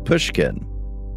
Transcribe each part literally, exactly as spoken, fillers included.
Pushkin.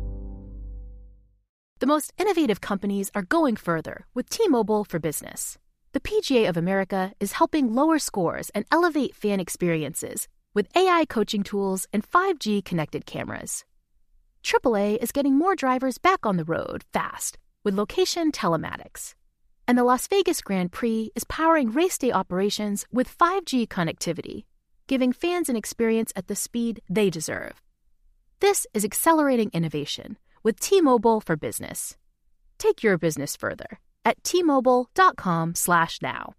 The most innovative companies are going further with T-Mobile for Business. The P G A of America is helping lower scores and elevate fan experiences with A I coaching tools and five G connected cameras. triple A is getting more drivers back on the road fast with location telematics. And the Las Vegas Grand Prix is powering race day operations with five G connectivity, giving fans an experience at the speed they deserve. This is accelerating innovation with T-Mobile for Business. Take your business further at T-Mobile.com slash now.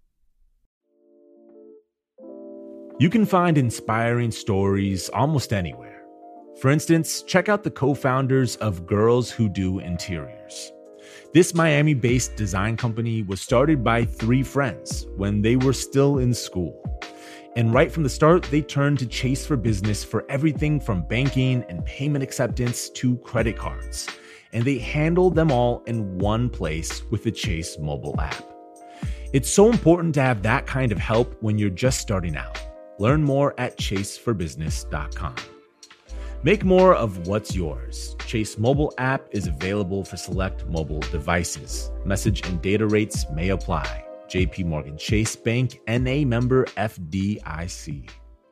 You can find inspiring stories almost anywhere. For instance, check out the co-founders of Girls Who Do Interiors. This Miami-based design company was started by three friends when they were still in school. And right from the start, they turned to Chase for Business for everything from banking and payment acceptance to credit cards. And they handled them all in one place with the Chase mobile app. It's so important to have that kind of help when you're just starting out. Learn more at chase for business dot com. Make more of what's yours. Chase mobile app is available for select mobile devices. Message and data rates may apply. J P Morgan Chase Bank, N A member F D I C.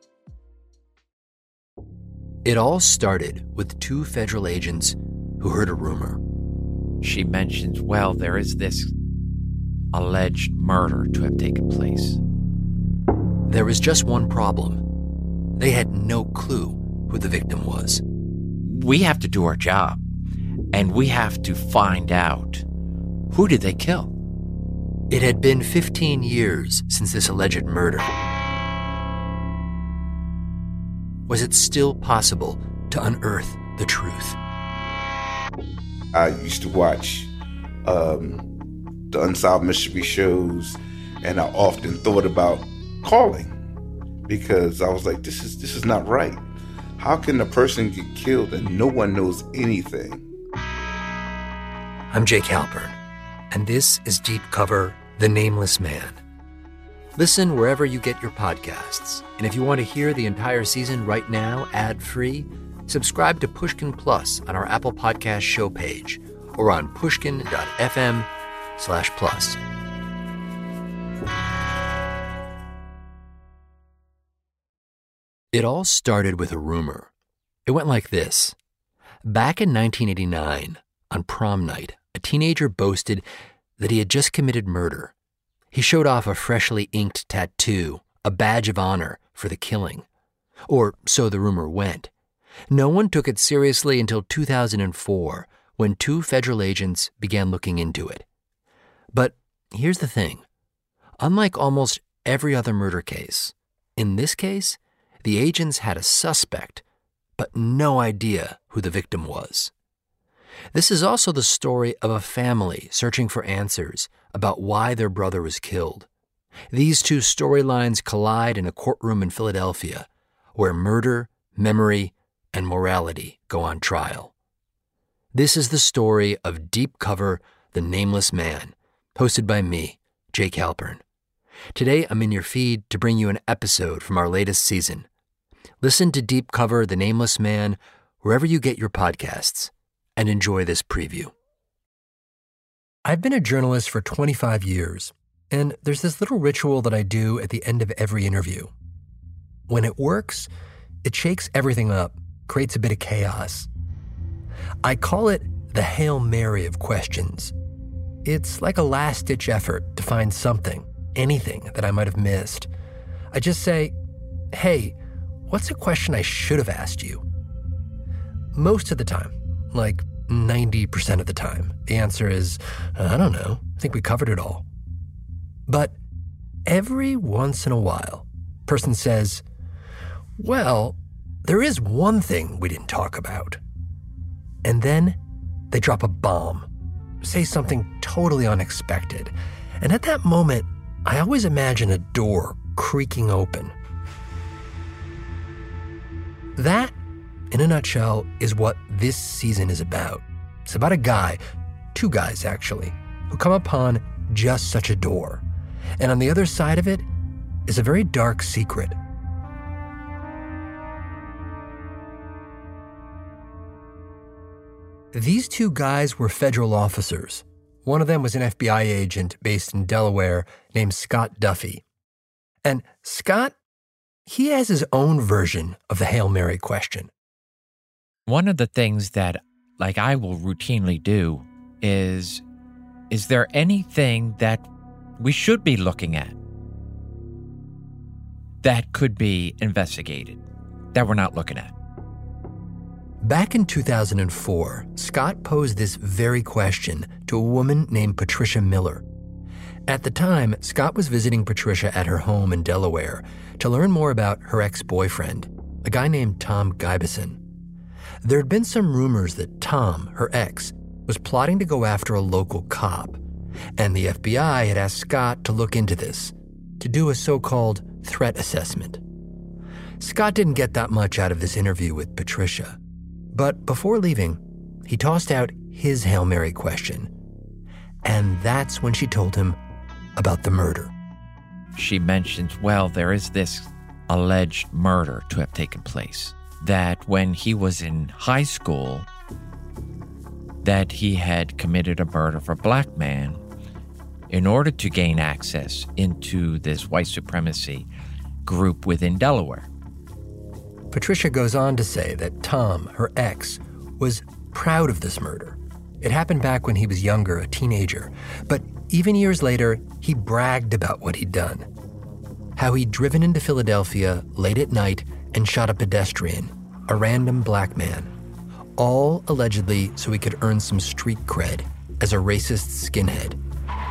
It all started with two federal agents who heard a rumor. She mentions, well, there is this alleged murder to have taken place. There was just one problem. They had no clue who the victim was. We have to do our job, and we have to find out, who did they kill? It had been fifteen years since this alleged murder. Was it still possible to unearth the truth? I used to watch um, the Unsolved Mystery shows, and I often thought about calling because I was like, this is this is not right. How can a person get killed and no one knows anything? I'm Jake Halpern, and this is Deep Cover, The Nameless Man. Listen wherever you get your podcasts. And if you want to hear the entire season right now, ad-free, subscribe to Pushkin Plus on our Apple Podcast show page or on pushkin.fm slash plus. It all started with a rumor. It went like this. Back in nineteen eighty-nine, on prom night, a teenager boasted that he had just committed murder. He showed off a freshly inked tattoo, a badge of honor for the killing. Or so the rumor went. No one took it seriously until two thousand four, when two federal agents began looking into it. But here's the thing. Unlike almost every other murder case, in this case, the agents had a suspect, but no idea who the victim was. This is also the story of a family searching for answers about why their brother was killed. These two storylines collide in a courtroom in Philadelphia, where murder, memory, and morality go on trial. This is the story of Deep Cover, The Nameless Man, hosted by me, Jake Halpern. Today, I'm in your feed to bring you an episode from our latest season. Listen to Deep Cover, The Nameless Man, wherever you get your podcasts, and enjoy this preview. I've been a journalist for twenty-five years, and there's this little ritual that I do at the end of every interview. When it works, it shakes everything up, creates a bit of chaos. I call it the Hail Mary of questions. It's like a last-ditch effort to find something, anything that I might have missed. I just say, hey, what's a question I should have asked you? Most of the time, like ninety percent of the time, the answer is, I don't know, I think we covered it all. But every once in a while, a person says, well, there is one thing we didn't talk about. And then they drop a bomb, say something totally unexpected. And at that moment, I always imagine a door creaking open. That, in a nutshell, is what this season is about. It's about a guy, two guys actually, who come upon just such a door. And on the other side of it is a very dark secret. These two guys were federal officers. One of them was an F B I agent based in Delaware named Scott Duffy. And Scott, he has his own version of the Hail Mary question. One of the things that, like, I will routinely do is, is there anything that we should be looking at that could be investigated that we're not looking at? Back in two thousand four, Scott posed this very question to a woman named Patricia Miller. At the time, Scott was visiting Patricia at her home in Delaware to learn more about her ex-boyfriend, a guy named Tom Gibson. There had been some rumors that Tom, her ex, was plotting to go after a local cop, and the F B I had asked Scott to look into this, to do a so-called threat assessment. Scott didn't get that much out of this interview with Patricia. But before leaving, he tossed out his Hail Mary question. And that's when she told him about the murder. She mentions, well, there is this alleged murder to have taken place. That when he was in high school, that he had committed a murder of a black man in order to gain access into this white supremacy group within Delaware. Patricia goes on to say that Tom, her ex, was proud of this murder. It happened back when he was younger, a teenager. But even years later, he bragged about what he'd done. How he'd driven into Philadelphia late at night and shot a pedestrian, a random black man. All allegedly so he could earn some street cred as a racist skinhead.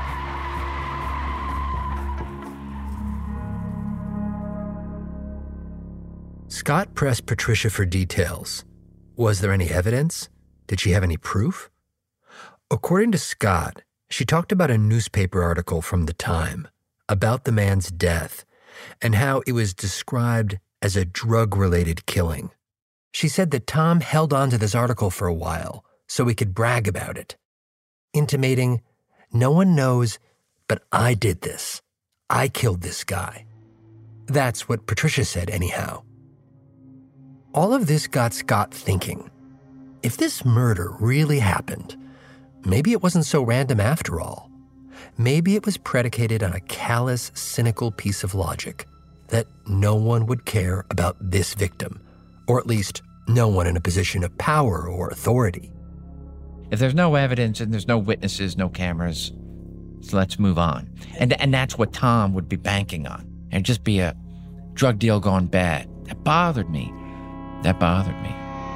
Scott pressed Patricia for details. Was there any evidence? Did she have any proof? According to Scott, she talked about a newspaper article from the time about the man's death and how it was described as a drug-related killing. She said that Tom held on to this article for a while so he could brag about it, intimating, "No one knows, but I did this. I killed this guy." That's what Patricia said anyhow. All of this got Scott thinking. If this murder really happened, maybe it wasn't so random after all. Maybe it was predicated on a callous, cynical piece of logic that no one would care about this victim, or at least no one in a position of power or authority. If there's no evidence and there's no witnesses, no cameras, so let's move on. And, and that's what Tom would be banking on. And just be a drug deal gone bad. That bothered me. That bothered me.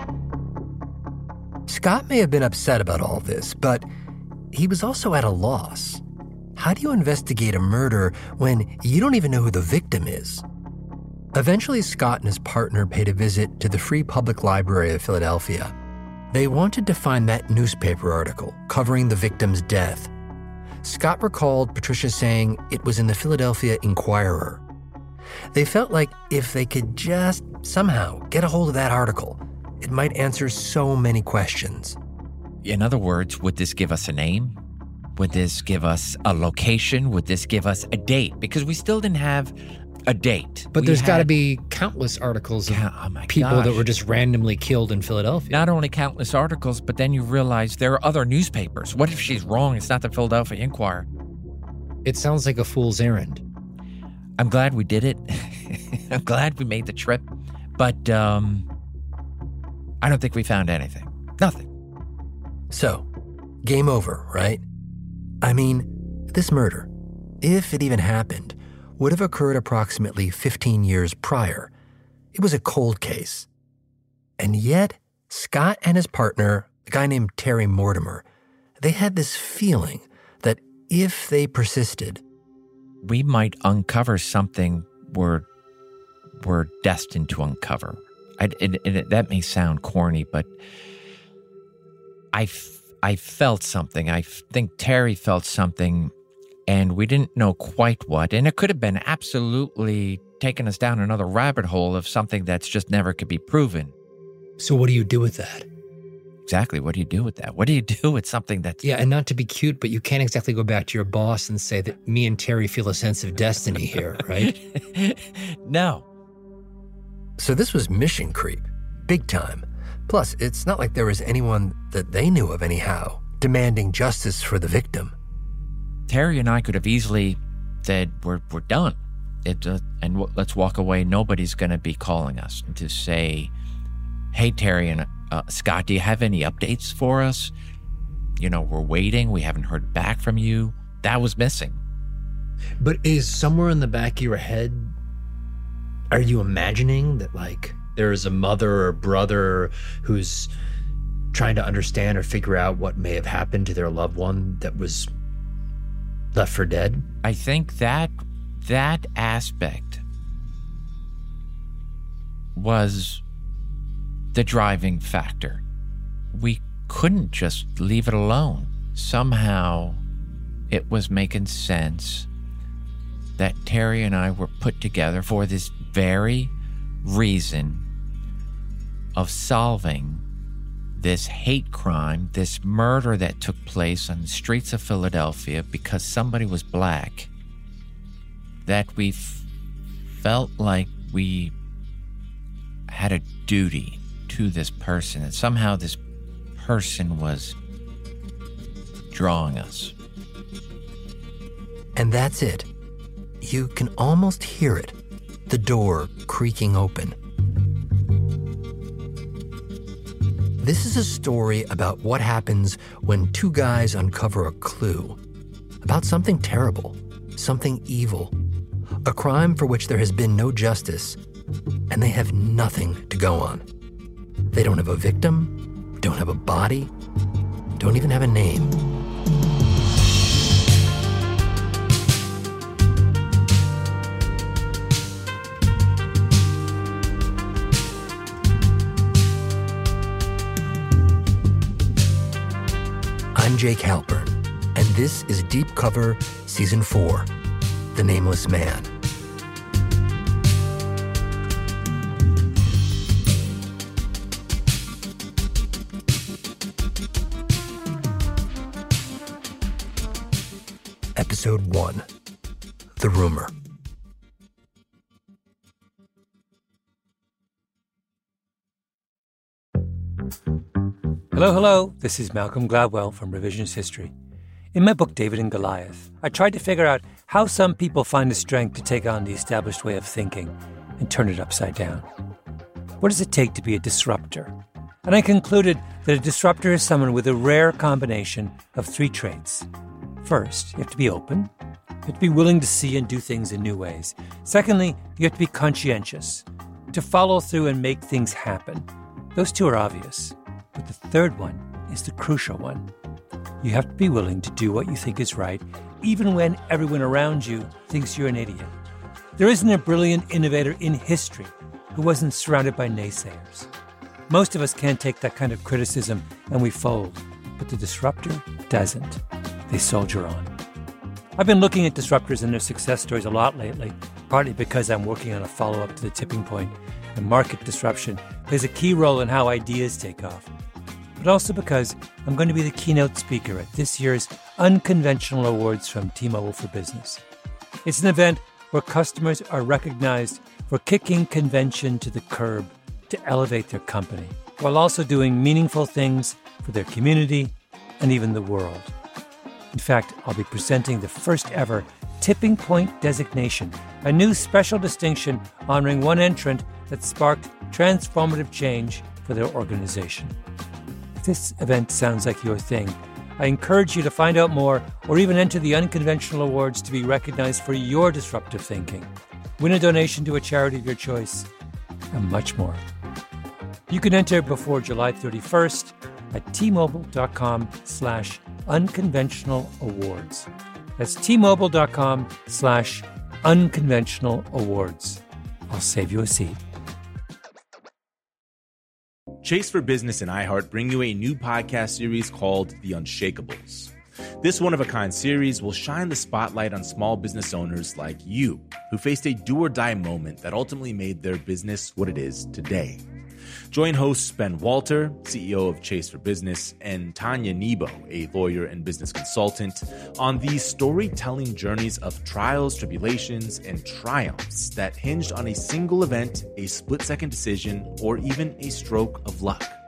Scott may have been upset about all this, but he was also at a loss. How do you investigate a murder when you don't even know who the victim is? Eventually, Scott and his partner paid a visit to the Free Public Library of Philadelphia. They wanted to find that newspaper article covering the victim's death. Scott recalled Patricia saying it was in the Philadelphia Inquirer. They felt like if they could just somehow get a hold of that article, it might answer so many questions. In other words, would this give us a name? Would this give us a location? Would this give us a date? Because we still didn't have a date. But we there's got to had, be countless articles of count, oh my people gosh. that were just randomly killed in Philadelphia. Not only countless articles, but then you realize there are other newspapers. What if she's wrong? It's not the Philadelphia Inquirer. It sounds like a fool's errand. I'm glad we did it. I'm glad we made the trip. But um, I don't think we found anything. Nothing. So, game over, right? I mean, this murder, if it even happened, would have occurred approximately fifteen years prior. It was a cold case. And yet, Scott and his partner, a guy named Terry Mortimer, they had this feeling that if they persisted, we might uncover something we're, we're destined to uncover. I, it, it, that may sound corny, but I, I felt something. I think Terry felt something, and we didn't know quite what. And it could have been absolutely taking us down another rabbit hole of something that's just never could be proven. So what do you do with that? Exactly. What do you do with that? What do you do with something that's... Yeah, and not to be cute, but you can't exactly go back to your boss and say that me and Terry feel a sense of destiny here, right? No. So this was mission creep, big time. Plus, it's not like there was anyone that they knew of anyhow demanding justice for the victim. Terry and I could have easily said, we're, we're done. It, uh, and w- let's walk away. Nobody's going to be calling us to say, hey, Terry and uh, Scott, do you have any updates for us? You know, we're waiting. We haven't heard back from you. That was missing. But is somewhere in the back of your head, are you imagining that, like, there is a mother or brother who's trying to understand or figure out what may have happened to their loved one that was left for dead? I think that that aspect was the driving factor. We couldn't just leave it alone. Somehow it was making sense that Terry and I were put together for this very reason of solving this hate crime, this murder that took place on the streets of Philadelphia because somebody was black, that we f- felt like we had a duty to this person, and somehow this person was drawing us. And that's it. You can almost hear it, the door creaking open. This is a story about what happens when two guys uncover a clue about something terrible, something evil, a crime for which there has been no justice, and they have nothing to go on. They don't have a victim, don't have a body, don't even have a name. I'm Jake Halpern, and this is Deep Cover Season four, The Nameless Man. Episode one, The Rumor. Hello, hello. This is Malcolm Gladwell from Revisionist History. In my book, David and Goliath, I tried to figure out how some people find the strength to take on the established way of thinking and turn it upside down. What does it take to be a disruptor? And I concluded that a disruptor is someone with a rare combination of three traits. First, you have to be open. You have to be willing to see and do things in new ways. Secondly, you have to be conscientious, to follow through and make things happen. Those two are obvious. But the third one is the crucial one. You have to be willing to do what you think is right, even when everyone around you thinks you're an idiot. There isn't a brilliant innovator in history who wasn't surrounded by naysayers. Most of us can't take that kind of criticism and we fold, but the disruptor doesn't. They soldier on. I've been looking at disruptors and their success stories a lot lately, partly because I'm working on a follow-up to The Tipping Point, and market disruption plays a key role in how ideas take off. But also because I'm going to be the keynote speaker at this year's Unconventional Awards from T-Mobile for Business. It's an event where customers are recognized for kicking convention to the curb to elevate their company, while also doing meaningful things for their community and even the world. In fact, I'll be presenting the first ever Tipping Point designation, a new special distinction honoring one entrant that sparked transformative change for their organization. If this event sounds like your thing, I encourage you to find out more or even enter the Unconventional Awards to be recognized for your disruptive thinking. Win a donation to a charity of your choice, and much more. You can enter before July thirty-first at T-Mobile.com slash unconventional awards. That's T-Mobile.com slash unconventional awards. I'll save you a seat. Chase for Business and iHeart bring you a new podcast series called The Unshakables. This one-of-a-kind series will shine the spotlight on small business owners like you who faced a do-or-die moment that ultimately made their business what it is today. Join hosts Ben Walter, C E O of Chase for Business, and Tanya Nebo, a lawyer and business consultant, on these storytelling journeys of trials, tribulations, and triumphs that hinged on a single event, a split-second decision, or even a stroke of luck.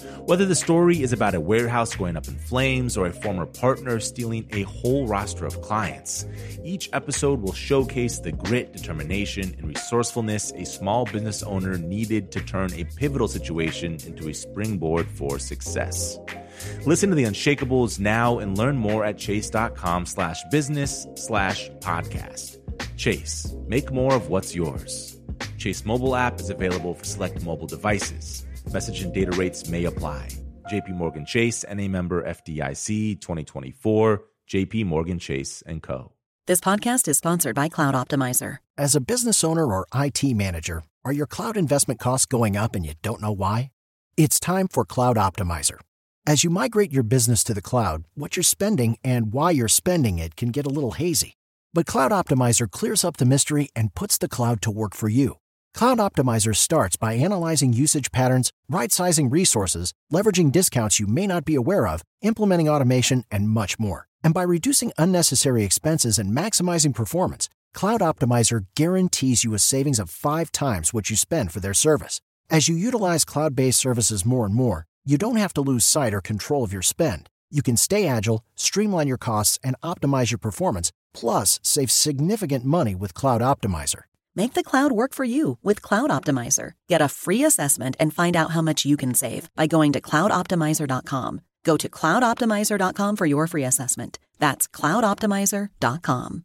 Whether the story is about a warehouse going up in flames or a former partner stealing a whole roster of clients, each episode will showcase the grit, determination, and resourcefulness a small business owner needed to turn a pivotal situation into a springboard for success. Listen to The Unshakables now and learn more at chase.com slash business slash podcast. Chase, make more of what's yours. Chase mobile app is available for select mobile devices. Message and data rates may apply. J P Morgan Chase, N A member F D I C, twenty twenty-four, J P Morgan Chase and Co. This podcast is sponsored by Cloud Optimizer. As a business owner or I T manager, are your cloud investment costs going up and you don't know why? It's time for Cloud Optimizer. As you migrate your business to the cloud, what you're spending and why you're spending it can get a little hazy. But Cloud Optimizer clears up the mystery and puts the cloud to work for you. Cloud Optimizer starts by analyzing usage patterns, right-sizing resources, leveraging discounts you may not be aware of, implementing automation, and much more. And by reducing unnecessary expenses and maximizing performance, Cloud Optimizer guarantees you a savings of five times what you spend for their service. As you utilize cloud-based services more and more, you don't have to lose sight or control of your spend. You can stay agile, streamline your costs, and optimize your performance, plus save significant money with Cloud Optimizer. Make the cloud work for you with Cloud Optimizer. Get a free assessment and find out how much you can save by going to cloud optimizer dot com. Go to cloud optimizer dot com for your free assessment. That's cloud optimizer dot com.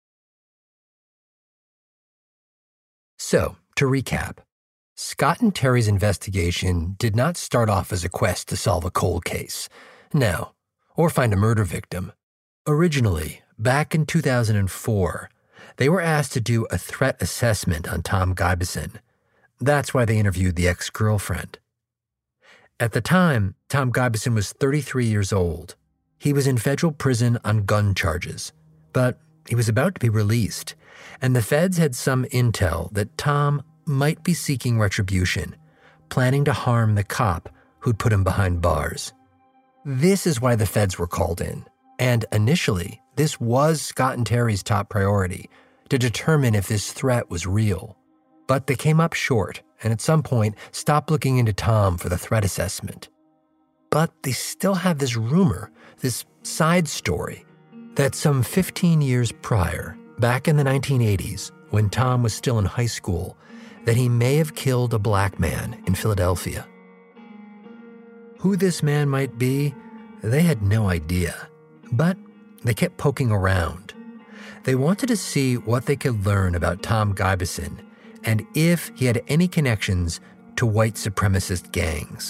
So, to recap, Scott and Terry's investigation did not start off as a quest to solve a cold case. No, or find a murder victim. Originally, back in two thousand four, they were asked to do a threat assessment on Tom Gibson. That's why they interviewed the ex-girlfriend. At the time, Tom Gibson was thirty-three years old. He was in federal prison on gun charges, but he was about to be released, and the feds had some intel that Tom might be seeking retribution, planning to harm the cop who'd put him behind bars. This is why the feds were called in, and initially, this was Scott and Terry's top priority, to determine if this threat was real. But they came up short, and at some point stopped looking into Tom for the threat assessment. But they still have this rumor, this side story, that some fifteen years prior, back in the nineteen eighties, when Tom was still in high school, that he may have killed a black man in Philadelphia. Who this man might be, they had no idea, but they kept poking around. They wanted to see what they could learn about Tom Gibson and if he had any connections to white supremacist gangs.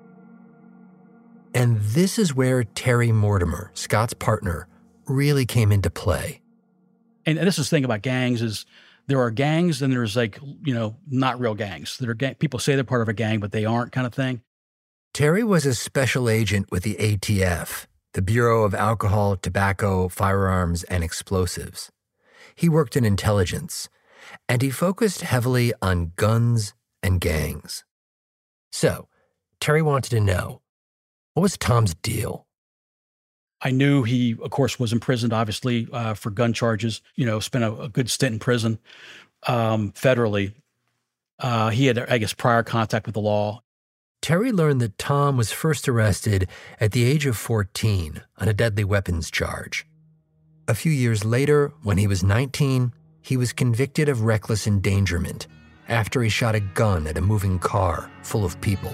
And this is where Terry Mortimer, Scott's partner, really came into play. And this is the thing about gangs is there are gangs and there's like, you know, not real gangs. There are gang- people say they're part of a gang, but they aren't kind of thing. Terry was a special agent with the A T F, the Bureau of Alcohol, Tobacco, Firearms, and Explosives. He worked in intelligence, and he focused heavily on guns and gangs. So, Terry wanted to know, what was Tom's deal? I knew he, of course, was imprisoned, obviously, uh, for gun charges, you know, spent a, a good stint in prison um, federally. Uh, he had, I guess, prior contact with the law. Terry learned that Tom was first arrested at the age of fourteen on a deadly weapons charge. A few years later, when he was nineteen, he was convicted of reckless endangerment after he shot a gun at a moving car full of people.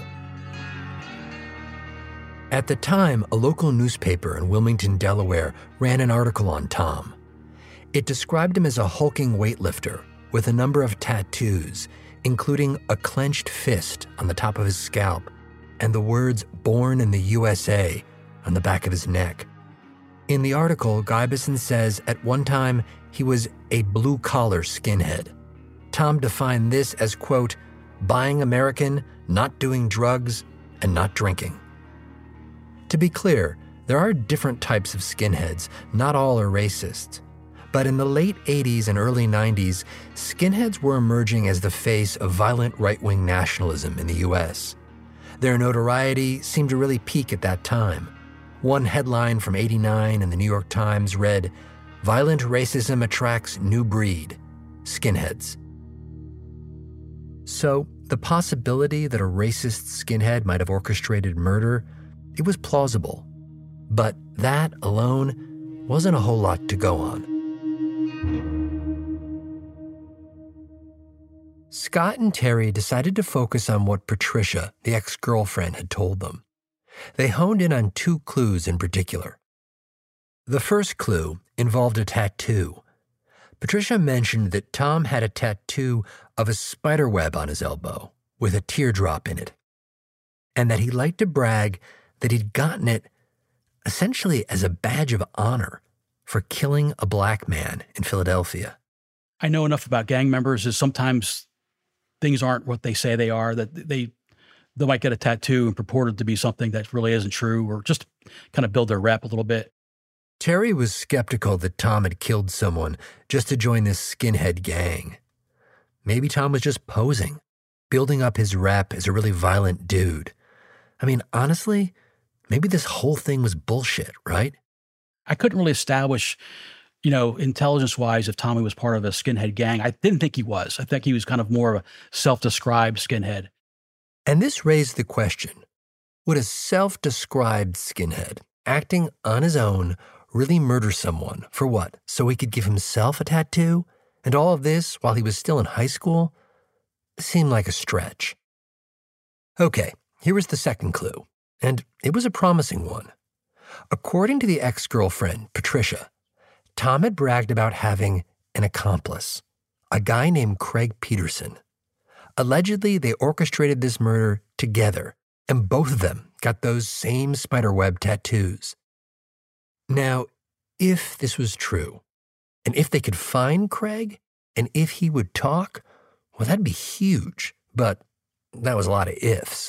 At the time, a local newspaper in Wilmington, Delaware, ran an article on Tom. It described him as a hulking weightlifter with a number of tattoos, including a clenched fist on the top of his scalp and the words "Born in the U S A" on the back of his neck. In the article, Gibson says at one time he was a blue-collar skinhead. Tom defined this as, quote, buying American, not doing drugs, and not drinking. To be clear, there are different types of skinheads. Not all are racist. But in the late eighties and early nineties, skinheads were emerging as the face of violent right-wing nationalism in the U S. Their notoriety seemed to really peak at that time. One headline from eighty-nine in the New York Times read, "Violent racism attracts new breed, skinheads." So the possibility that a racist skinhead might have orchestrated murder, it was plausible. But that alone wasn't a whole lot to go on. Scott and Terry decided to focus on what Patricia, the ex-girlfriend, had told them. They honed in on two clues in particular. The first clue involved a tattoo. Patricia mentioned that Tom had a tattoo of a spider web on his elbow with a teardrop in it, and that he liked to brag that he'd gotten it essentially as a badge of honor for killing a black man in Philadelphia. I know enough about gang members is sometimes things aren't what they say they are, that they they might get a tattoo and purported to be something that really isn't true, or just kind of build their rep a little bit. Terry was skeptical that Tom had killed someone just to join this skinhead gang. Maybe Tom was just posing, building up his rep as a really violent dude. I mean, honestly, maybe this whole thing was bullshit, right? I couldn't really establish, you know, intelligence-wise if Tommy was part of a skinhead gang. I didn't think he was. I think he was kind of more of a self-described skinhead. And this raised the question, would a self-described skinhead, acting on his own, really murder someone for what? So he could give himself a tattoo? And all of this while he was still in high school? It seemed like a stretch. Okay, here was the second clue, and it was a promising one. According to the ex-girlfriend, Patricia, Tom had bragged about having an accomplice, a guy named Craig Peterson. Allegedly, they orchestrated this murder together, and both of them got those same spiderweb tattoos. Now, if this was true, and if they could find Craig, and if he would talk, well, that'd be huge, but that was a lot of ifs.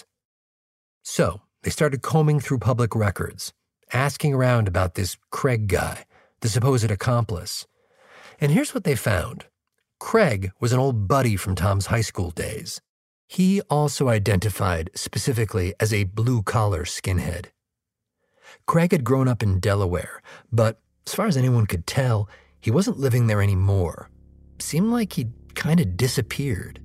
So they started combing through public records, asking around about this Craig guy, the supposed accomplice. And here's what they found. Craig was an old buddy from Tom's high school days. He also identified specifically as a blue-collar skinhead. Craig had grown up in Delaware, but as far as anyone could tell, he wasn't living there anymore. Seemed like he'd kind of disappeared.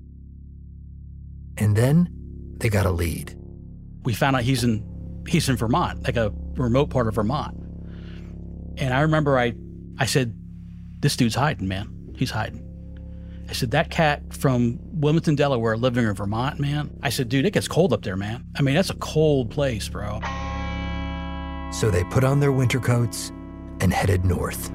And then they got a lead. We found out he's in he's in Vermont, like a remote part of Vermont. And I remember I, I said, this dude's hiding, man. He's hiding. I said, that cat from Wilmington, Delaware, living in Vermont, man. I said, dude, it gets cold up there, man. I mean, that's a cold place, bro. So they put on their winter coats and headed north.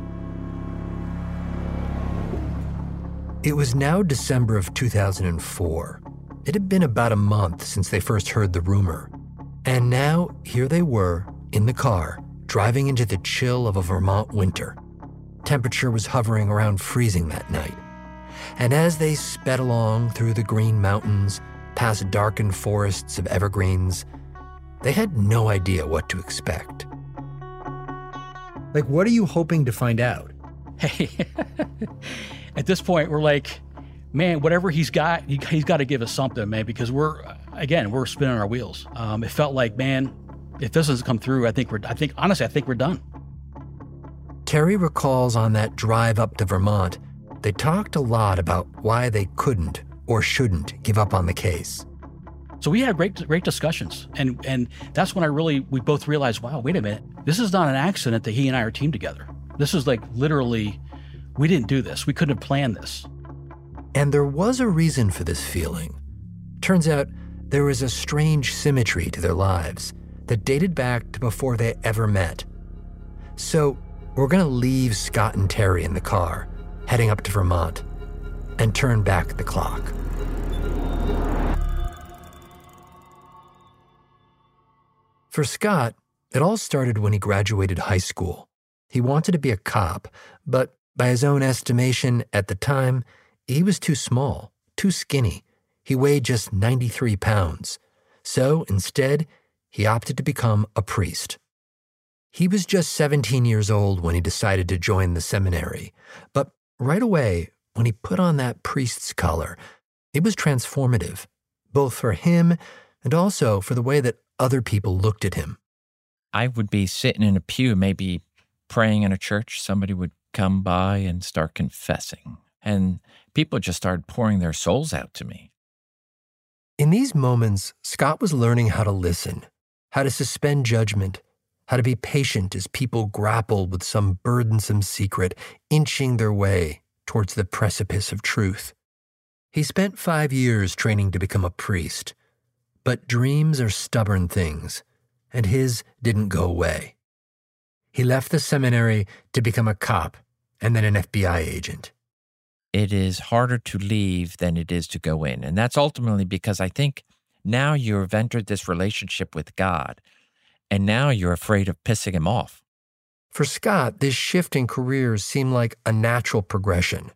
It was now December of two thousand four. It had been about a month since they first heard the rumor. And now, here they were, in the car, driving into the chill of a Vermont winter. Temperature was hovering around freezing that night. And as they sped along through the green mountains, past darkened forests of evergreens, they had no idea what to expect. Like, what are you hoping to find out? Hey, at this point, we're like, man, whatever he's got, he, he's got to give us something, man, because we're, again, we're spinning our wheels. Um, it felt like, man, if this doesn't come through, I think we're, I think, honestly, I think we're done. Terry recalls on that drive up to Vermont, they talked a lot about why they couldn't or shouldn't give up on the case. So we had great, great discussions. And, and that's when I really, we both realized, wow, wait a minute. This is not an accident that he and I are teamed together. This is like literally, we didn't do this. We couldn't have planned this. And there was a reason for this feeling. Turns out there was a strange symmetry to their lives that dated back to before they ever met. So we're going to leave Scott and Terry in the car, heading up to Vermont, and turn back the clock. For Scott, it all started when he graduated high school. He wanted to be a cop, but by his own estimation at the time, he was too small, too skinny. He weighed just ninety-three pounds. So instead, he opted to become a priest. He was just seventeen years old when he decided to join the seminary. But right away, when he put on that priest's collar, it was transformative, both for him and also for the way that other people looked at him. I would be sitting in a pew, maybe praying in a church. Somebody would come by and start confessing. And people just started pouring their souls out to me. In these moments, Scott was learning how to listen, how to suspend judgment, how to be patient as people grappled with some burdensome secret, inching their way towards the precipice of truth. He spent five years training to become a priest, but dreams are stubborn things, and his didn't go away. He left the seminary to become a cop and then an F B I agent. It is harder to leave than it is to go in. And that's ultimately because I think now you've entered this relationship with God, and now you're afraid of pissing him off. For Scott, this shift in careers seemed like a natural progression.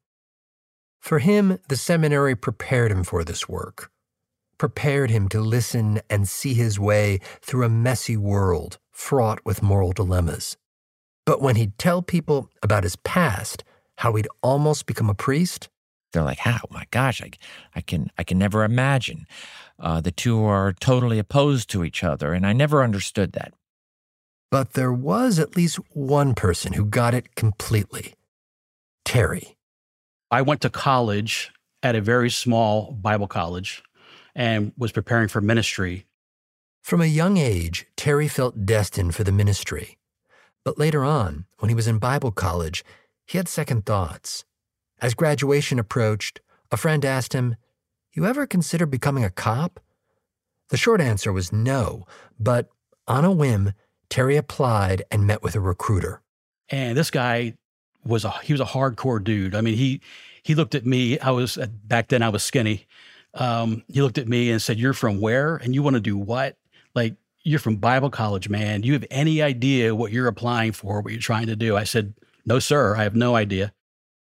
For him, the seminary prepared him for this work, prepared him to listen and see his way through a messy world fraught with moral dilemmas. But when he'd tell people about his past, how he'd almost become a priest, they're like, how? My gosh, I, I can I can never imagine. Uh, the two are totally opposed to each other, and I never understood that. But there was at least one person who got it completely. Terry. I went to college at a very small Bible college and was preparing for ministry. From a young age, Terry felt destined for the ministry. But later on, when he was in Bible college, he had second thoughts. As graduation approached, a friend asked him, "You ever consider becoming a cop?" The short answer was no, but on a whim, Terry applied and met with a recruiter. And this guy was a he was a hardcore dude. I mean, he he looked at me. I was back then I was skinny. Um, he looked at me and said, "You're from where? And you want to do what? Like, you're from Bible college, man. Do you have any idea what you're applying for, what you're trying to do?" I said, "No, sir. I have no idea."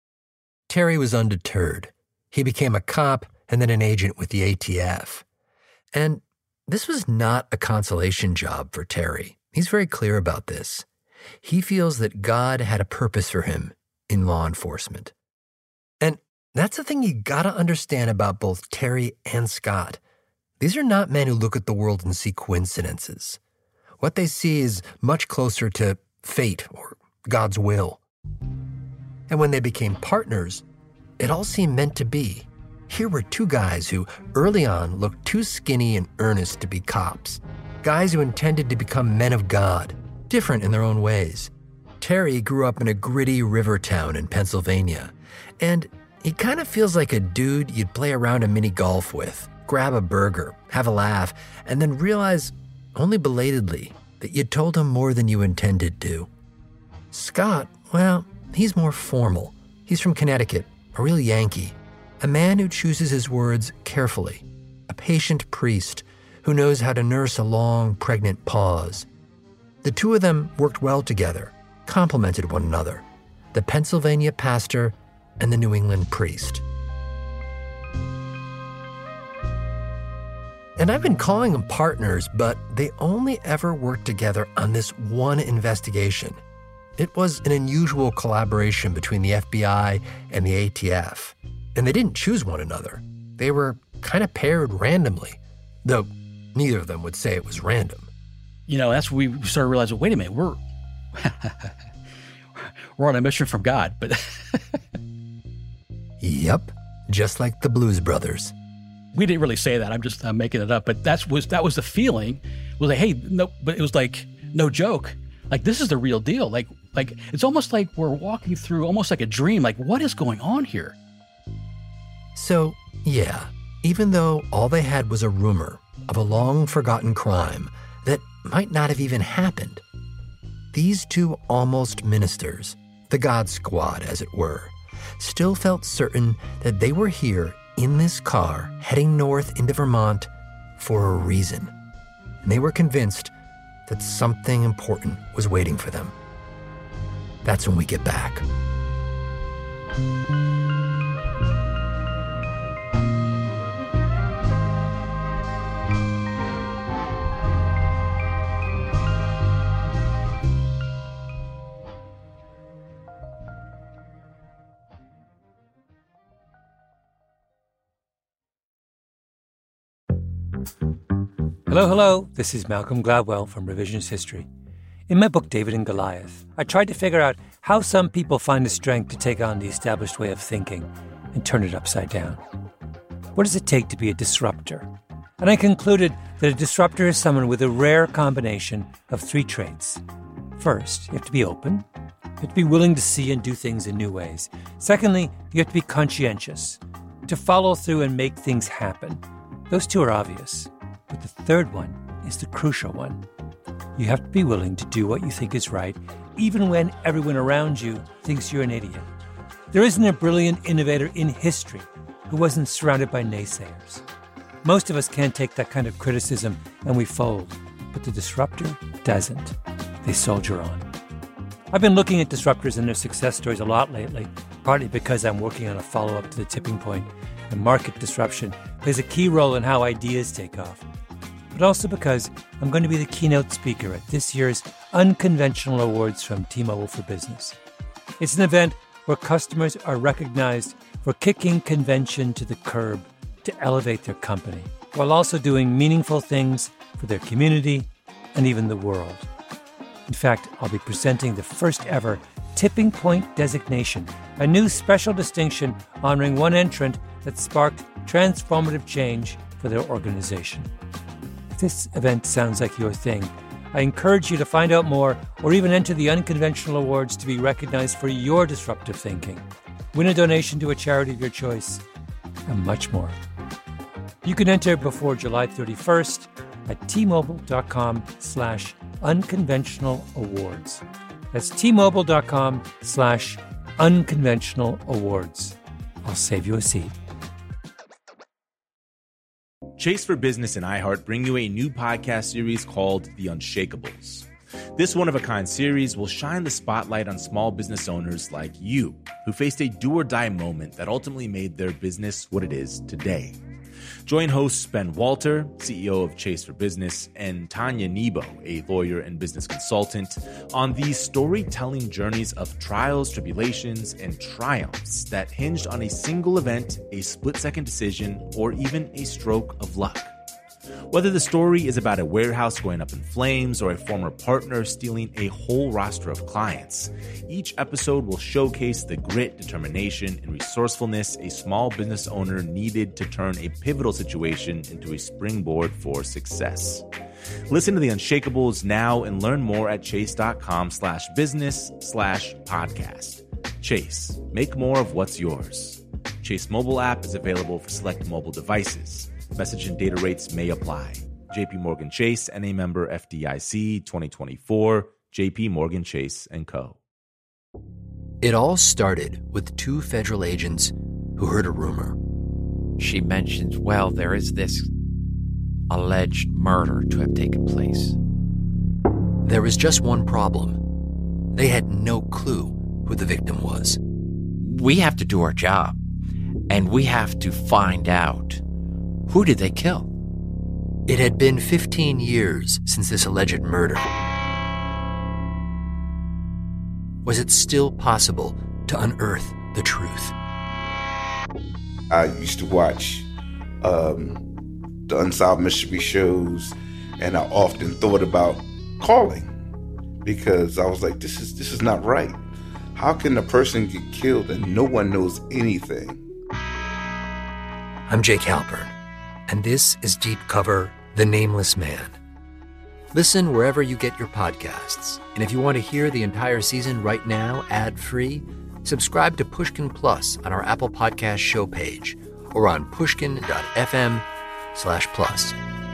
Terry was undeterred. He became a cop and then an agent with the A T F. And this was not a consolation job for Terry. He's very clear about this. He feels that God had a purpose for him in law enforcement. And that's the thing you gotta understand about both Terry and Scott. These are not men who look at the world and see coincidences. What they see is much closer to fate or God's will. And when they became partners, it all seemed meant to be. Here were two guys who early on looked too skinny and earnest to be cops. Guys who intended to become men of God, different in their own ways. Terry grew up in a gritty river town in Pennsylvania, and he kind of feels like a dude you'd play around a mini golf with, grab a burger, have a laugh, and then realize, only belatedly, that you told him more than you intended to. Scott, well, he's more formal. He's from Connecticut, a real Yankee, a man who chooses his words carefully, a patient priest who knows how to nurse a long, pregnant pause. The two of them worked well together, complemented one another, the Pennsylvania pastor and the New England priest. And I've been calling them partners, but they only ever worked together on this one investigation. It was an unusual collaboration between the F B I and the A T F. And they didn't choose one another. They were kind of paired randomly, though neither of them would say it was random. You know, that's when we started realizing, wait a minute, we're we're on a mission from God. But Yep, just like the Blues Brothers. We didn't really say that. I'm just I'm making it up. But that's was that was the feeling. It was like, hey, no, but it was like, no joke. Like, this is the real deal. Like, like it's almost like we're walking through almost like a dream. Like, what is going on here? So, yeah, even though all they had was a rumor of a long-forgotten crime that might not have even happened, these two almost ministers, the God Squad as it were, still felt certain that they were here in this car heading north into Vermont for a reason. And they were convinced that something important was waiting for them. That's when we get back. Hello, hello. This is Malcolm Gladwell from Revisionist History. In my book, David and Goliath, I tried to figure out how some people find the strength to take on the established way of thinking and turn it upside down. What does it take to be a disruptor? And I concluded that a disruptor is someone with a rare combination of three traits. First, you have to be open. You have to be willing to see and do things in new ways. Secondly, you have to be conscientious, to follow through and make things happen. Those two are obvious. But the third one is the crucial one. You have to be willing to do what you think is right, even when everyone around you thinks you're an idiot. There isn't a brilliant innovator in history who wasn't surrounded by naysayers. Most of us can't take that kind of criticism and we fold, but the disruptor doesn't. They soldier on. I've been looking at disruptors and their success stories a lot lately, partly because I'm working on a follow-up to The Tipping Point, and market disruption plays a key role in how ideas take off. But also because I'm going to be the keynote speaker at this year's Unconventional Awards from T-Mobile for Business. It's an event where customers are recognized for kicking convention to the curb to elevate their company, while also doing meaningful things for their community and even the world. In fact, I'll be presenting the first ever Tipping Point designation, a new special distinction honoring one entrant that sparked transformative change for their organization. If this event sounds like your thing, I encourage you to find out more or even enter the Unconventional Awards to be recognized for your disruptive thinking. Win a donation to a charity of your choice, and much more. You can enter before July thirty-first at T-Mobile.com slash unconventional awards. That's T-Mobile.com slash unconventional awards. I'll save you a seat. Chase for Business and iHeart bring you a new podcast series called The Unshakables. This one-of-a-kind series will shine the spotlight on small business owners like you who faced a do-or-die moment that ultimately made their business what it is today. Join hosts Ben Walter, C E O of Chase for Business, and Tanya Nebo, a lawyer and business consultant, on these storytelling journeys of trials, tribulations, and triumphs that hinged on a single event, a split-second decision, or even a stroke of luck. Whether the story is about a warehouse going up in flames or a former partner stealing a whole roster of clients, each episode will showcase the grit, determination, and resourcefulness a small business owner needed to turn a pivotal situation into a springboard for success. Listen to The Unshakables now and learn more at chase.com slash business slash podcast. Chase, make more of what's yours. Chase mobile app is available for select mobile devices. Message and data rates may apply. J P Morgan Chase, N A member F D I C, twenty twenty-four, J P Morgan Chase and Co. It all started with two federal agents who heard a rumor. She mentions, well, there is this alleged murder to have taken place. There was just one problem. They had no clue who the victim was. We have to do our job, and we have to find out, who did they kill? It had been fifteen years since this alleged murder. Was it still possible to unearth the truth? I used to watch um, the Unsolved Mystery shows, and I often thought about calling because I was like, this is this is not right. How can a person get killed and no one knows anything? I'm Jake Halpern, and this is Deep Cover, The Nameless Man. Listen wherever you get your podcasts. And if you want to hear the entire season right now, ad-free, subscribe to Pushkin Plus on our Apple Podcast show page or on pushkin.fm slash plus.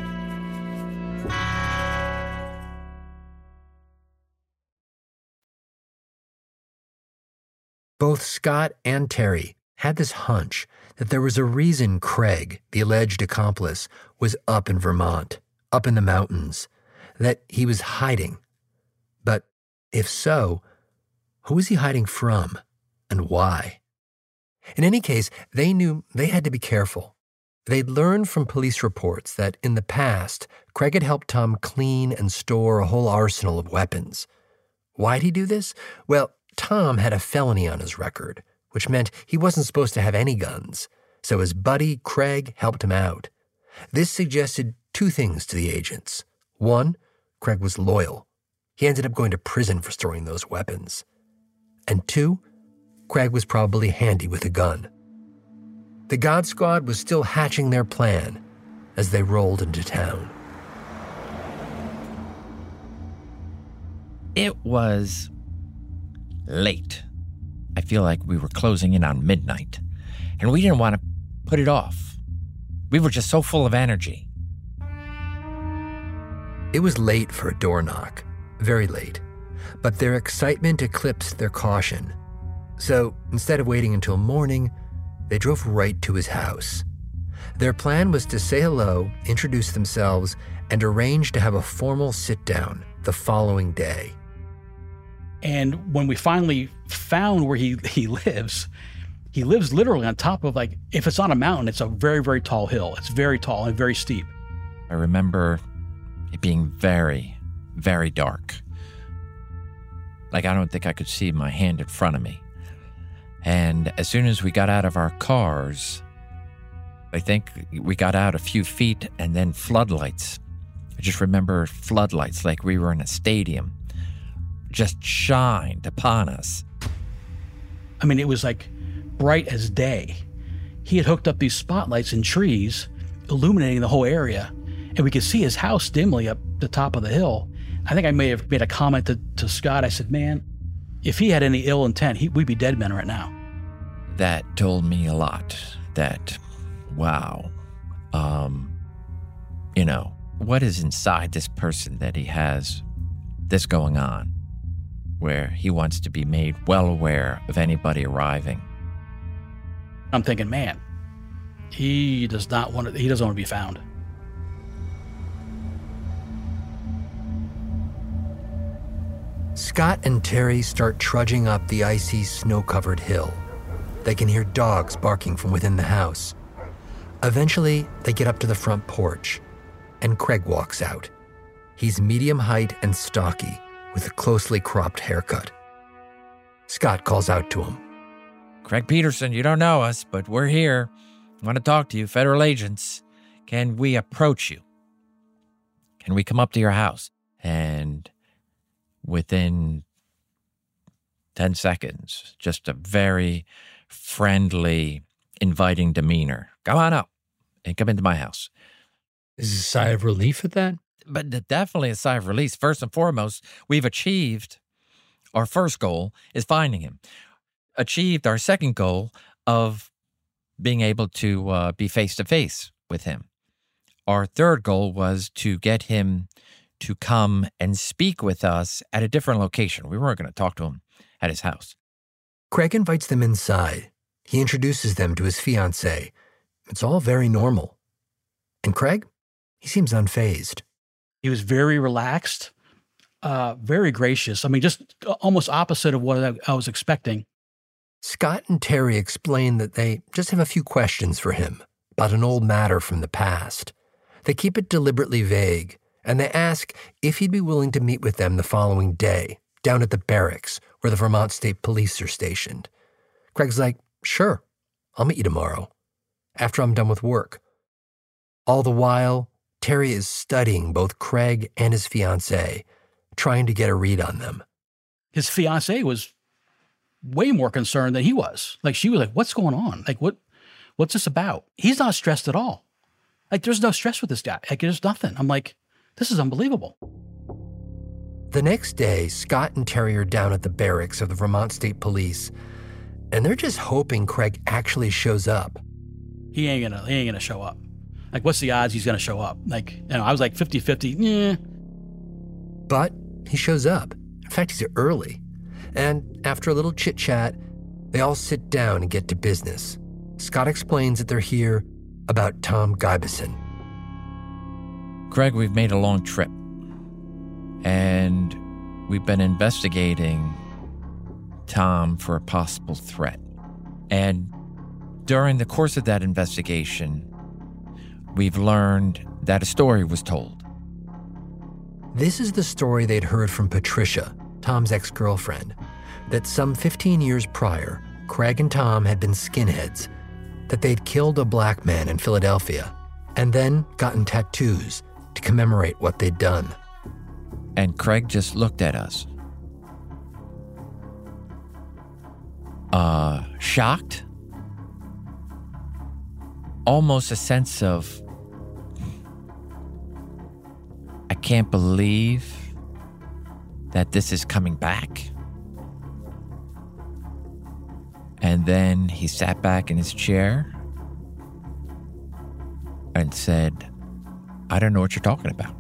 Both Scott and Terry had this hunch that there was a reason Craig, the alleged accomplice, was up in Vermont, up in the mountains, that he was hiding. But if so, who was he hiding from and why? In any case, they knew they had to be careful. They'd learned from police reports that in the past, Craig had helped Tom clean and store a whole arsenal of weapons. Why'd he do this? Well, Tom had a felony on his record, which meant he wasn't supposed to have any guns, so his buddy Craig helped him out. This suggested two things to the agents. One, Craig was loyal. He ended up going to prison for storing those weapons. And two, Craig was probably handy with a gun. The God Squad was still hatching their plan, as they rolled into town. It was late. I feel like we were closing in on midnight, and we didn't want to put it off. We were just so full of energy. It was late for a door knock, very late, but their excitement eclipsed their caution. So instead of waiting until morning, they drove right to his house. Their plan was to say hello, introduce themselves, and arrange to have a formal sit-down the following day. And when we finally found where he, he lives, he lives literally on top of, like, if it's on a mountain, it's a very, very tall hill. It's very tall and very steep. I remember it being very, very dark. Like, I don't think I could see my hand in front of me. And as soon as we got out of our cars, I think we got out a few feet and then floodlights. I just remember floodlights like we were in a stadium just shined upon us. I mean, it was like bright as day. He had hooked up these spotlights in trees, illuminating the whole area, and we could see his house dimly up the top of the hill. I think I may have made a comment to, to Scott. I said, man, if he had any ill intent, he, we'd be dead men right now. That told me a lot. That, wow, um, you know, what is inside this person that he has this going on, where he wants to be made well aware of anybody arriving. I'm thinking, man, he does not want to, he doesn't want to be found. Scott and Terry start trudging up the icy, snow-covered hill. They can hear dogs barking from within the house. Eventually, they get up to the front porch, and Craig walks out. He's medium height and stocky, with a closely cropped haircut. Scott calls out to him. Craig Peterson, you don't know us, but we're here. I want to talk to you, federal agents. Can we approach you? Can we come up to your house? And within ten seconds, just a very friendly, inviting demeanor. Come on up and come into my house. Is a sigh of relief at that? But definitely a sigh of release. First and foremost, we've achieved our first goal is finding him. Achieved our second goal of being able to uh, be face-to-face with him. Our third goal was to get him to come and speak with us at a different location. We weren't going to talk to him at his house. Craig invites them inside. He introduces them to his fiancée. It's all very normal. And Craig, he seems unfazed. He was very relaxed, uh, very gracious. I mean, just almost opposite of what I, I was expecting. Scott and Terry explain that they just have a few questions for him about an old matter from the past. They keep it deliberately vague, and they ask if he'd be willing to meet with them the following day, down at the barracks where the Vermont State Police are stationed. Craig's like, sure, I'll meet you tomorrow, after I'm done with work. All the while, Terry is studying both Craig and his fiancée, trying to get a read on them. His fiancée was way more concerned than he was. Like, she was like, what's going on? Like, what, what's this about? He's not stressed at all. Like, there's no stress with this guy. Like, there's nothing. I'm like, this is unbelievable. The next day, Scott and Terry are down at the barracks of the Vermont State Police, and they're just hoping Craig actually shows up. He ain't gonna, he ain't gonna show up. Like, what's the odds he's gonna show up? Like, you know, I was like fifty-fifty, yeah. But he shows up. In fact, he's early. And after a little chit-chat, they all sit down and get to business. Scott explains that they're here about Tom Guybeson. Craig, we've made a long trip, and we've been investigating Tom for a possible threat. And during the course of that investigation, we've learned that a story was told. This is the story they'd heard from Patricia, Tom's ex-girlfriend, that some fifteen years prior, Craig and Tom had been skinheads, that they'd killed a black man in Philadelphia, and then gotten tattoos to commemorate what they'd done. And Craig just looked at us. Uh, shocked? Almost a sense of can't believe that this is coming back. And then he sat back in his chair and said, I don't know what you're talking about.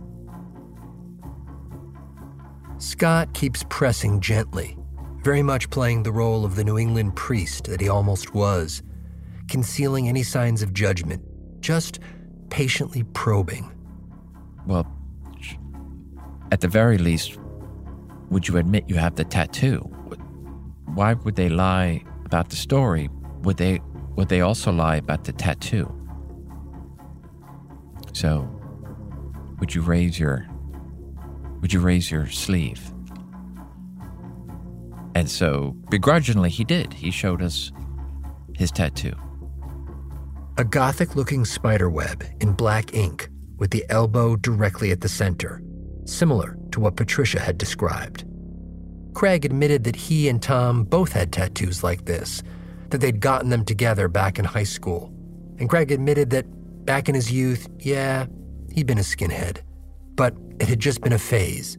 Scott keeps pressing gently, very much playing the role of the New England priest that he almost was, concealing any signs of judgment, just patiently probing. Well, at the very least, would you admit you have the tattoo? Why would they lie about the story? Would they would they also lie about the tattoo? So, would you raise your would you raise your sleeve? And so, begrudgingly, he did. He showed us his tattoo. A gothic-looking spiderweb in black ink with the elbow directly at the center, similar to what Patricia had described. Craig admitted that he and Tom both had tattoos like this, that they'd gotten them together back in high school. And Craig admitted that back in his youth, yeah, he'd been a skinhead, but it had just been a phase.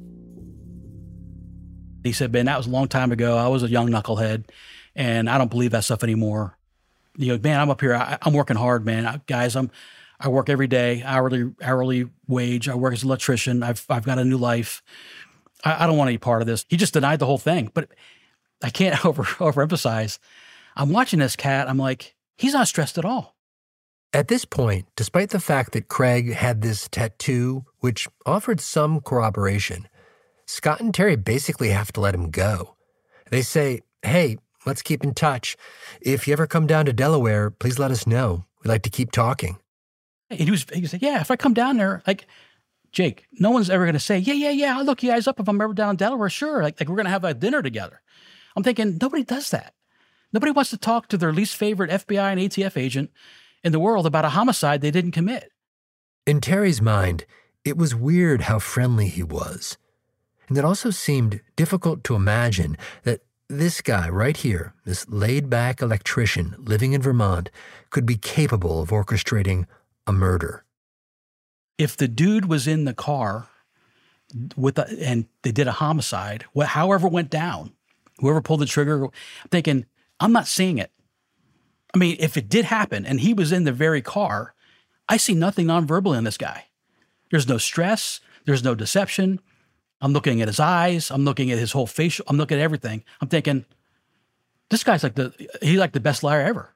He said, man, that was a long time ago. I was a young knucklehead, and I don't believe that stuff anymore. You know, man, I'm up here. I, I'm working hard, man. I, guys, I'm, I work every day, hourly hourly wage. I work as an electrician. I've I've got a new life. I, I don't want any part of this. He just denied the whole thing. But I can't over overemphasize. I'm watching this cat. I'm like, he's not stressed at all. At this point, despite the fact that Craig had this tattoo, which offered some corroboration, Scott and Terry basically have to let him go. They say, hey, let's keep in touch. If you ever come down to Delaware, please let us know. We'd like to keep talking. He was, he said, yeah, if I come down there, like, Jake, no one's ever going to say, yeah, yeah, yeah, I'll look you guys up if I'm ever down in Delaware. Sure. Like, like we're going to have a dinner together. I'm thinking, nobody does that. Nobody wants to talk to their least favorite F B I and A T F agent in the world about a homicide they didn't commit. In Terry's mind, it was weird how friendly he was. And it also seemed difficult to imagine that this guy right here, this laid-back electrician living in Vermont, could be capable of orchestrating a murder. If the dude was in the car with a, and they did a homicide, what, however it went down, whoever pulled the trigger, I'm thinking, I'm not seeing it. I mean, if it did happen and he was in the very car, I see nothing nonverbal in this guy. There's no stress. There's no deception. I'm looking at his eyes. I'm looking at his whole facial. I'm looking at everything. I'm thinking, this guy's like the, he's like the best liar ever.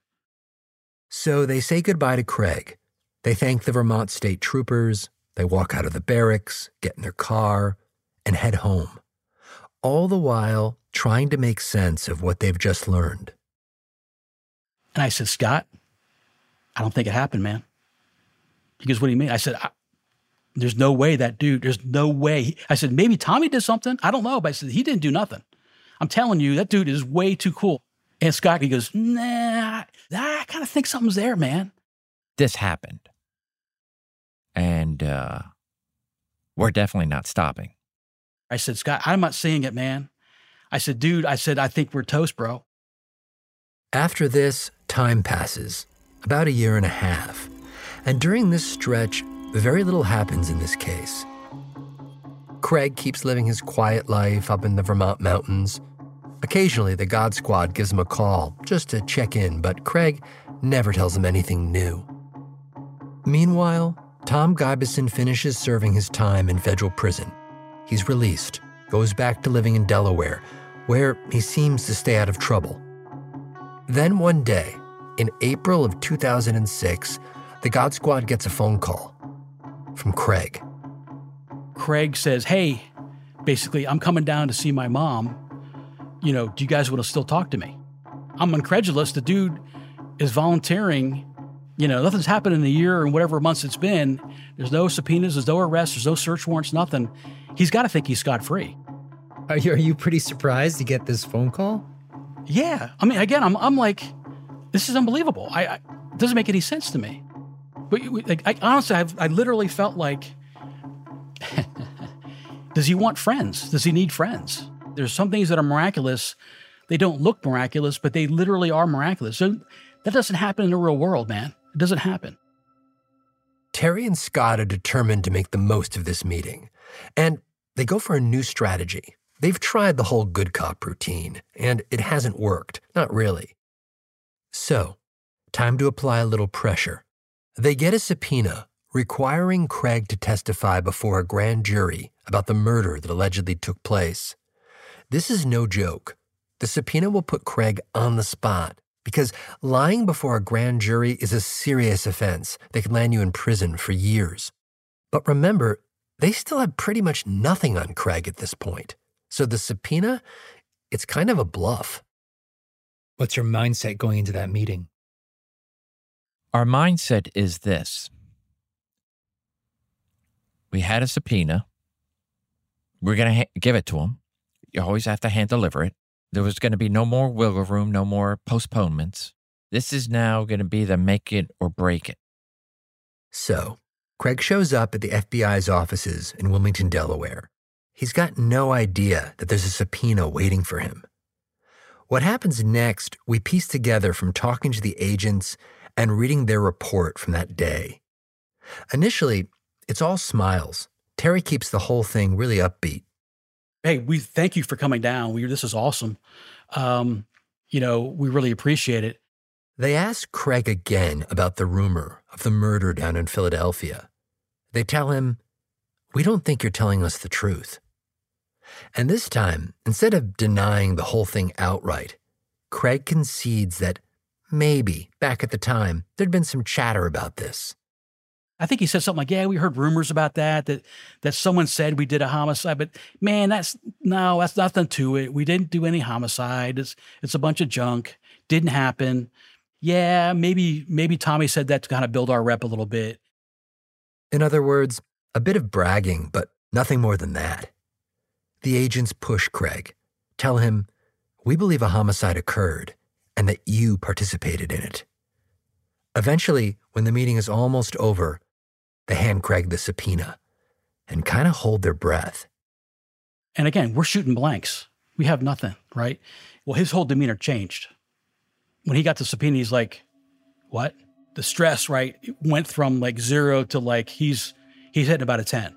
So they say goodbye to Craig. They thank the Vermont State Troopers. They walk out of the barracks, get in their car, and head home. All the while trying to make sense of what they've just learned. And I said, Scott, I don't think it happened, man. He goes, what do you mean? I said, I, there's no way that dude, there's no way. I said, maybe Tommy did something. I don't know. But I said, he didn't do nothing. I'm telling you, that dude is way too cool. And Scott, he goes, nah, I kind of think something's there, man. This happened. And uh, we're definitely not stopping. I said, Scott, I'm not seeing it, man. I said, dude, I said, I think we're toast, bro. After this, time passes, about a year and a half. And during this stretch, very little happens in this case. Craig keeps living his quiet life up in the Vermont mountains. Occasionally, the God Squad gives him a call just to check in, but Craig never tells him anything new. Meanwhile, Tom Guybeson finishes serving his time in federal prison. He's released, goes back to living in Delaware, where he seems to stay out of trouble. Then one day, in April of two thousand six, the God Squad gets a phone call from Craig. Craig says, hey, basically, I'm coming down to see my mom. You know, do you guys want to still talk to me? I'm incredulous. The dude is volunteering. You know, nothing's happened in a year and whatever months it's been. There's no subpoenas, there's no arrests, there's no search warrants, nothing. He's got to think he's scot-free. Are you, are you pretty surprised to get this phone call? Yeah. I mean, again, I'm I'm like, this is unbelievable. I, I it doesn't make any sense to me. But like, I, honestly, I've, I literally felt like, does he want friends? Does he need friends? There's some things that are miraculous. They don't look miraculous, but they literally are miraculous. So that doesn't happen in the real world, man. It doesn't happen. Terry and Scott are determined to make the most of this meeting, and they go for a new strategy. They've tried the whole good cop routine, and it hasn't worked. Not really. So, time to apply a little pressure. They get a subpoena requiring Craig to testify before a grand jury about the murder that allegedly took place. This is no joke. The subpoena will put Craig on the spot because lying before a grand jury is a serious offense that can land you in prison for years. But remember, they still have pretty much nothing on Craig at this point. So the subpoena, it's kind of a bluff. What's your mindset going into that meeting? Our mindset is this. We had a subpoena. We're going to ha- give it to him. You always have to hand deliver it. There was going to be no more wiggle room, no more postponements. This is now going to be the make it or break it. So, Craig shows up at the F B I's offices in Wilmington, Delaware. He's got no idea that there's a subpoena waiting for him. What happens next, we piece together from talking to the agents and reading their report from that day. Initially, it's all smiles. Terry keeps the whole thing really upbeat. Hey, we thank you for coming down. We, this is awesome. Um, you know, we really appreciate it. They ask Craig again about the rumor of the murder down in Philadelphia. They tell him, "We don't think you're telling us the truth." And this time, instead of denying the whole thing outright, Craig concedes that maybe, back at the time, there'd been some chatter about this. I think he said something like, yeah, we heard rumors about that, that that someone said we did a homicide, but man, that's, no, that's nothing to it. We didn't do any homicide. It's it's a bunch of junk. Didn't happen. Yeah, maybe maybe Tommy said that to kind of build our rep a little bit. In other words, a bit of bragging, but nothing more than that. The agents push Craig, tell him, "We believe a homicide occurred and that you participated in it." Eventually, when the meeting is almost over, they hand Craig the subpoena and kind of hold their breath. And again, we're shooting blanks. We have nothing, right? Well, his whole demeanor changed. When he got the subpoena, he's like, what? The stress, right, it went from like zero to like he's he's hitting about a ten.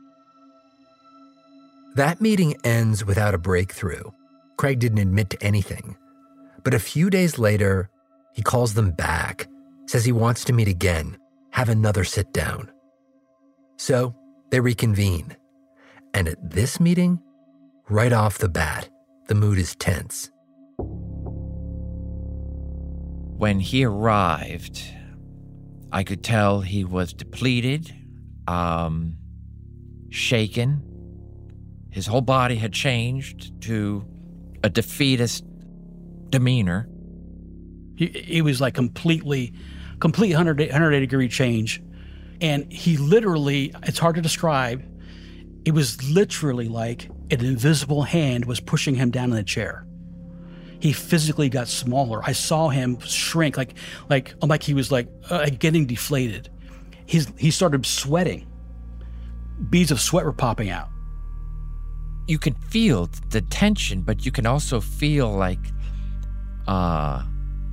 That meeting ends without a breakthrough. Craig didn't admit to anything. But a few days later, he calls them back, says he wants to meet again, have another sit down. So they reconvene. And at this meeting, right off the bat, the mood is tense. When he arrived, I could tell he was depleted, um, shaken. His whole body had changed to a defeatist demeanor. He, it was like completely, complete one hundred eighty degree change. And he literally, it's hard to describe, it was literally like an invisible hand was pushing him down in the chair. He physically got smaller. I saw him shrink, like like like he was like uh, getting deflated. He's, he started sweating. Beads of sweat were popping out. You can feel the tension, but you can also feel like uh,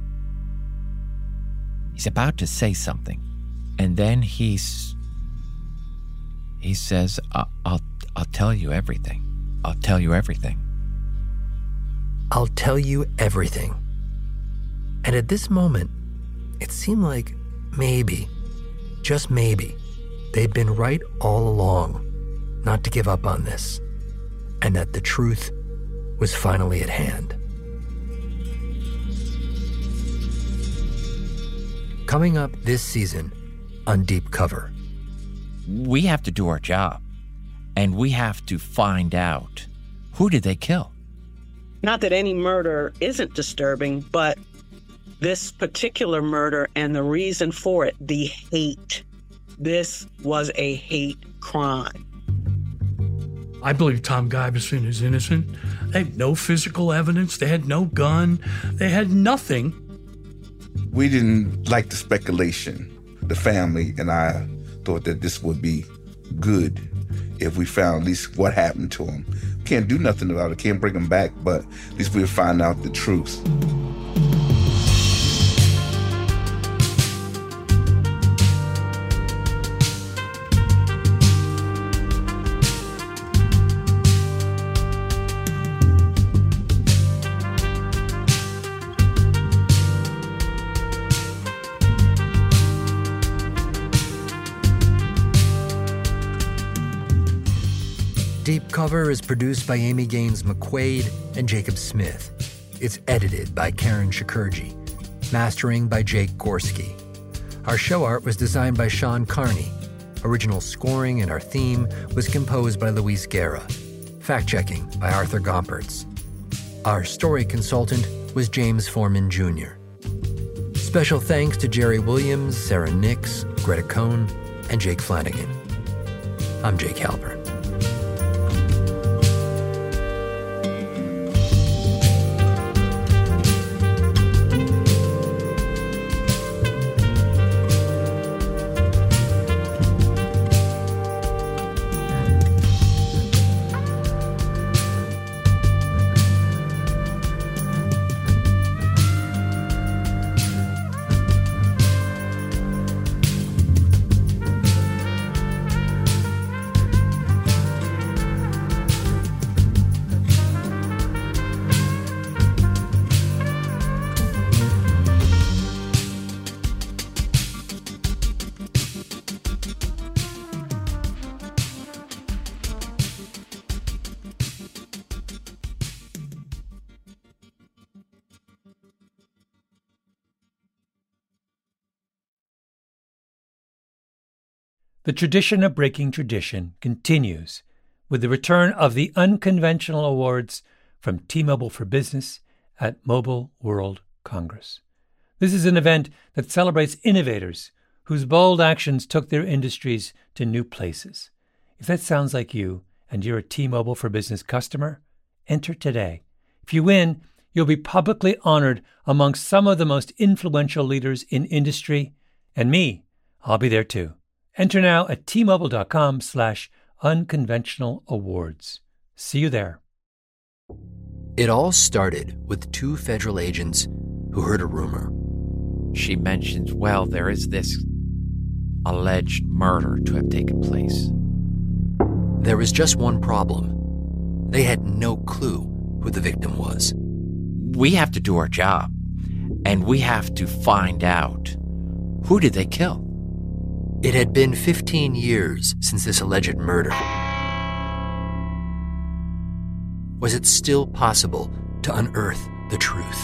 he's about to say something. And then he's, he says, I'll, I'll, I'll tell you everything. I'll tell you everything. I'll tell you everything. And at this moment, it seemed like maybe, just maybe, they'd been right all along not to give up on this, and that the truth was finally at hand. Coming up this season on Deep Cover. We have to do our job, and we have to find out, who did they kill? Not that any murder isn't disturbing, but this particular murder and the reason for it, the hate. This was a hate crime. I believe Tom Guyverson is innocent. They had no physical evidence. They had no gun. They had nothing. We didn't like the speculation. The family and I thought that this would be good if we found at least what happened to him. Can't do nothing about it, can't bring him back, but at least we'll find out the truth. Deep Cover is produced by Amy Gaines McQuaid and Jacob Smith. It's edited by Karen Shakurji. Mastering by Jake Gorski. Our show art was designed by Sean Carney. Original scoring and our theme was composed by Luis Guerra. Fact-checking by Arthur Gompertz. Our story consultant was James Foreman Junior Special thanks to Jerry Williams, Sarah Nix, Greta Cohn, and Jake Flanagan. I'm Jake Halpern. The tradition of breaking tradition continues with the return of the Unconventional Awards from T-Mobile for Business at Mobile World Congress. This is an event that celebrates innovators whose bold actions took their industries to new places. If that sounds like you and you're a T-Mobile for Business customer, enter today. If you win, you'll be publicly honored amongst some of the most influential leaders in industry, and me, I'll be there too. Enter now at T-Mobile.com slash unconventional awards. See you there. It all started with two federal agents who heard a rumor. She mentions, well, there is this alleged murder to have taken place. There was just one problem. They had no clue who the victim was. We have to do our job, and we have to find out, who did they kill? It had been fifteen years since this alleged murder. Was it still possible to unearth the truth?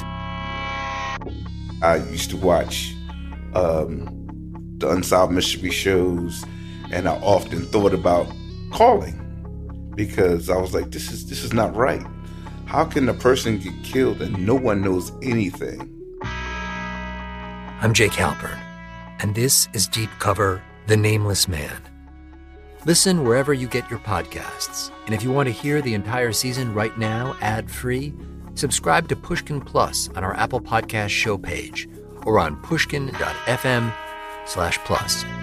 I used to watch um, the Unsolved Mystery shows, and I often thought about calling because I was like, this is this is not right. How can a person get killed and no one knows anything? I'm Jake Halpern, and this is Deep Cover, The Nameless Man. Listen wherever you get your podcasts. And if you want to hear the entire season right now, ad-free, subscribe to Pushkin Plus on our Apple Podcast show page or on pushkin.fm slash plus.